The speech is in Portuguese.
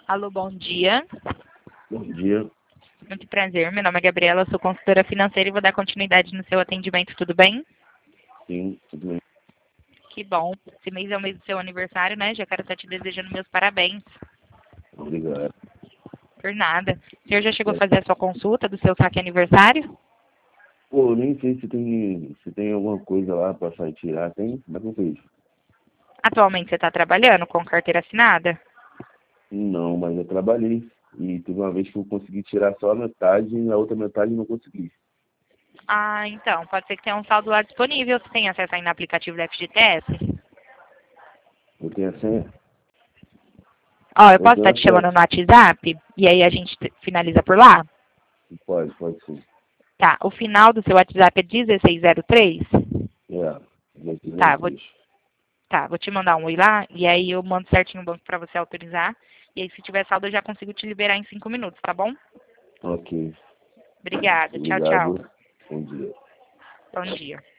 Alô, bom dia. Bom dia. Muito prazer. Meu nome é Gabriela, sou consultora financeira e vou dar continuidade no seu atendimento, tudo bem? Sim, tudo bem. Que bom. Esse mês é o mês do seu aniversário, né? Já quero estar te desejando meus parabéns. Obrigado. Por nada. O senhor já chegou a fazer a sua consulta do seu saque aniversário? Pô, nem sei se tem alguma coisa lá pra sair tirar. Tem? Como é que eu fiz? Atualmente você está trabalhando com carteira assinada? Não, mas eu trabalhei. E teve uma vez que eu consegui tirar só a metade e a outra metade eu não consegui. Ah, então. Pode ser que tenha um saldo lá disponível. Você tem acesso aí no aplicativo da FGTS? Eu tenho a senha? Ó, eu Eu posso tenho estar te chamando acesso. no WhatsApp e aí a gente finaliza por lá? Pode sim. Tá. O final do seu WhatsApp é 1603? É, Tá, vou 203. Tá, vou te mandar um oi lá e aí eu mando certinho o banco pra você autorizar. E aí, se tiver saldo, eu já consigo te liberar em 5 minutos, tá bom? Ok. Obrigada. Tchau, tchau. Obrigado. Bom dia. Bom dia.